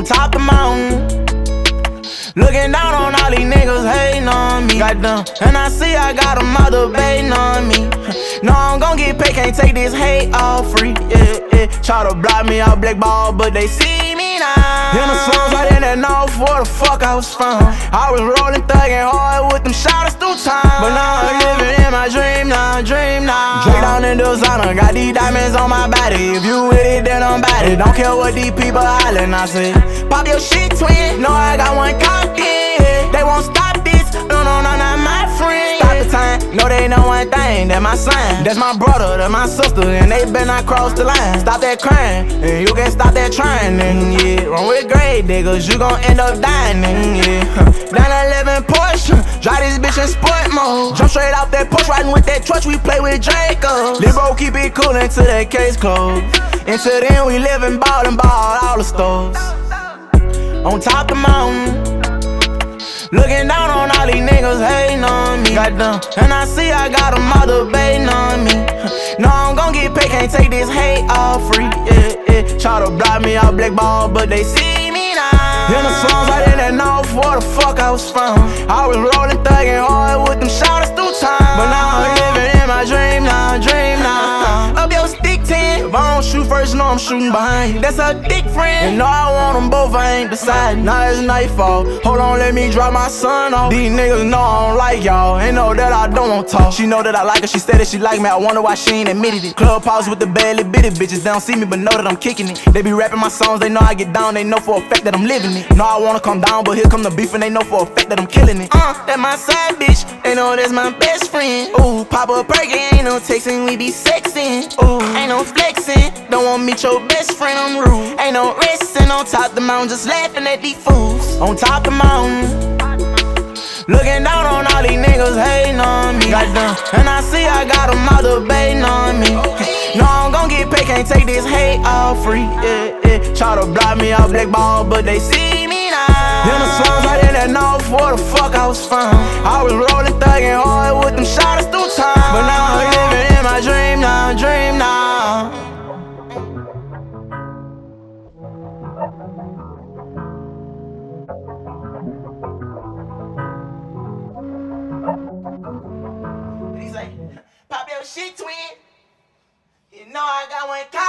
top the mountain, looking down on all these niggas hating on me. Goddamn, and I see I got them all debating on me. No, I'm gon' get paid, can't take this hate all free. Yeah, yeah. Try to block me out blackball, but they see me now. In the slums, I didn't know where the fuck I was from. I was rolling, thugging hard with them shotters through time. But now I'm living in my dream now, dream now. Straight down in designer, got these diamonds on my body. If you with it, then I'm about it. Don't care what these people hollering, I say pop your shit, twin. No, I got one cocky. They won't stop this. No, not my friend. Stop the time. No, they know one thing. That's my sign. That's my brother, that's my sister, and they better not cross the line. Stop that crying, and you can stop that trying. And yeah, run with grave diggers, you gon' end up dying. And yeah, 911 Porsche, drive this bitch in sport mode. Jump straight off that porch, riding with that truck. We play with Draco. Lil' bro, keep it cool until that case closed. Until then, we live and ball all the stores. On top the mountain, looking down on all these niggas hating on me. Goddamn, and I see I got them all debating on me. No, I'm gon' get paid, can't take this hate all free. Yeah, yeah. Try to block me out blackball, but they see me now. In the slums, I didn't know where the fuck I was from. I was rolling, thugging hard with them shotters through time. But now I'm living in my dream now, dream now. Up your stick 10. If I don't shoot first, you know I'm shooting behind you. That's a dick friend. And no, I want them both, I ain't deciding. Now it's nightfall. Hold on, let me drop my son off. These niggas know I don't like y'all. Ain't know that I don't want talk. She know that I like her, she said that she like me. I wonder why she ain't admitted it. Clubhouse with the barely bitty bitches. They don't see me, but know that I'm kicking it. They be rapping my songs, they know I get down. They know for a fact that I'm living it. No, I wanna come down, but here come the beef, and they know for a fact that I'm killing it. That my side bitch. They know that's my best friend. Ooh, pop a perky, ain't no texting, we be sexing. Ooh, ain't no flexing. Don't want meet your best friend, I'm rude. Ain't no resting on top the mountain, just laughing at these fools. On top the mountain, looking down on all these niggas hating on me. Goddamn, and I see I got them all debating on me. No, I'm gon' get paid, can't take this hate all free. Yeah, yeah. Try to block me out blackball, but they see me now. In the slums, I didn't know where the fuck I was from. I was rolling, thugging hard with them shotters through time. But now I'm living in my dream now, dream now. He's like, pop your shit, twin. You know I got one.